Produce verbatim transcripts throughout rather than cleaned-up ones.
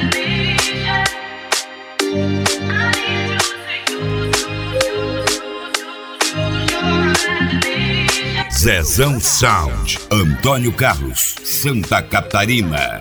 Zezão Sound, Antônio Carlos, Santa Catarina.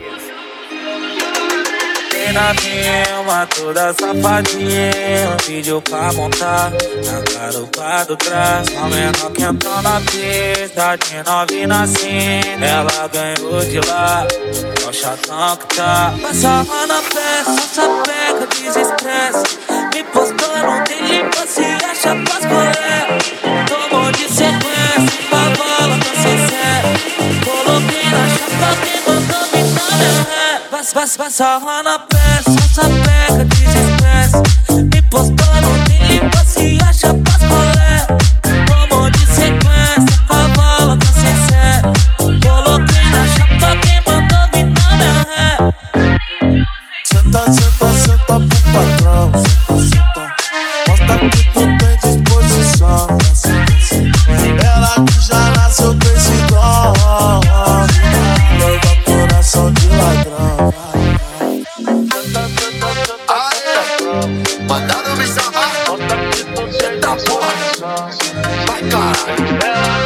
Na firma, toda safadinha, pediu pra montar na garupa do trás. A menor que entrou na pista, de novinha assim, ela ganhou de lá, é o chatão que tá. Passava na festa, sapeca, desestresse, me postou no dele, se acha pras colegas. Tomou de sequência, babola com sincero, coloquei na chapa, me mandou me dar meu ré. Passava na peça, sapeca, desestresse, me postou no dele, se acha pras colegas. Tomou de sequência, babola com sincero, coloquei na chapa, me mandou me dar meu ré. Senta, senta, senta pro patrão, senta, senta. Mostra que tu tem disposição. Ela que já nasceu com esse dom, leva coração de ladrão. Mandando me chamar, eita porra, vai caralho.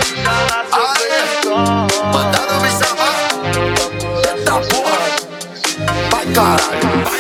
Mandando me chamar, eita porra, vai caralho.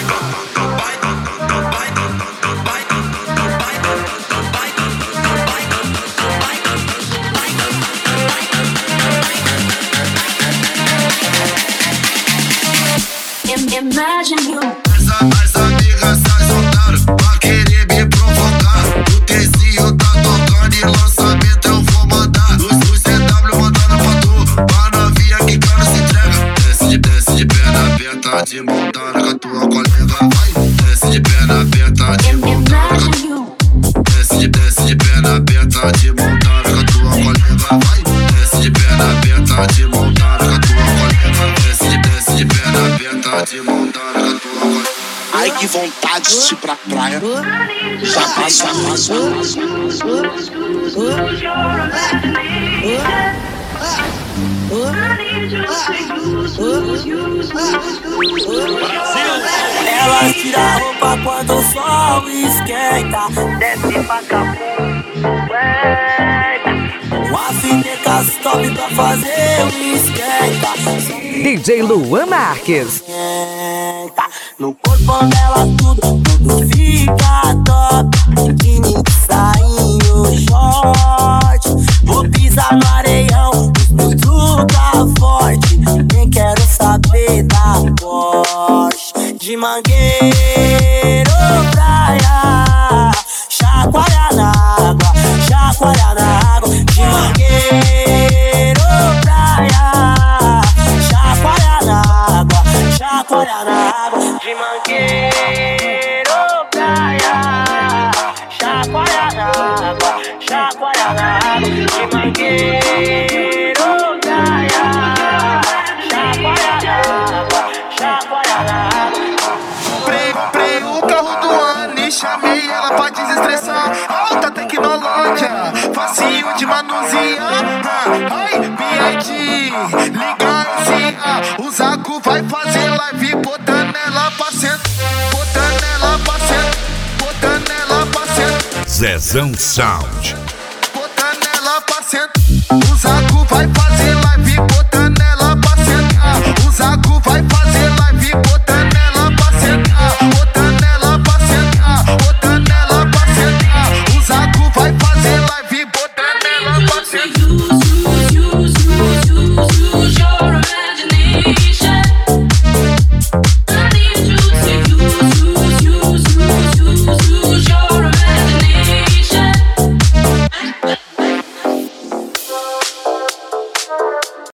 Imagine you. As amigas sai soltaram pra querer me provocar. O Tezinho tá tocando e lançamento eu vou mandar. Os, os C W mandando pra tu, pra novinha que cara se entrega. Desce de, desce de perna aberta, de montar com a tua colega, vai. Desce de perna aberta, de montar com a tua. Desce de, desce de perna aberta, de montar com a tua colega, vai. Desce de perna aberta, de montar com a tua colega. Desce de, desce de perna aberta, de montar com a tua colega. Ai, que vontade de ir pra praia. Já passa, passa, Ela tira a roupa quando o sol esquenta, desce pra capoeira. O Africa stop pra fazer um esquenta. D J Luan Marques. No corpo dela tudo, tudo fica top. Biquíni, sainho, short. Vou pisar no areião, tudo tá forte. Nem quero saber da Porsche. De Mangueiro, praia, chacoalha na água, chacoalha na água. De Mangueiro, praia, chacoalha na água, chacoalha na água. De Mangueiro, praia, chacoalha na água, chacoalha na água. De Mangueiro, praia, chacoalha na água, chacoalha na água. Comprei o carro do ano e chamei ela pra desestressar. Alta tecnologia, facinho de manusear. Ai, B I D, liga assim. O Zaco vai fazer live botando ela pra sentar, botando ela pra sentar, botando ela pra sentar. Zezão Sound.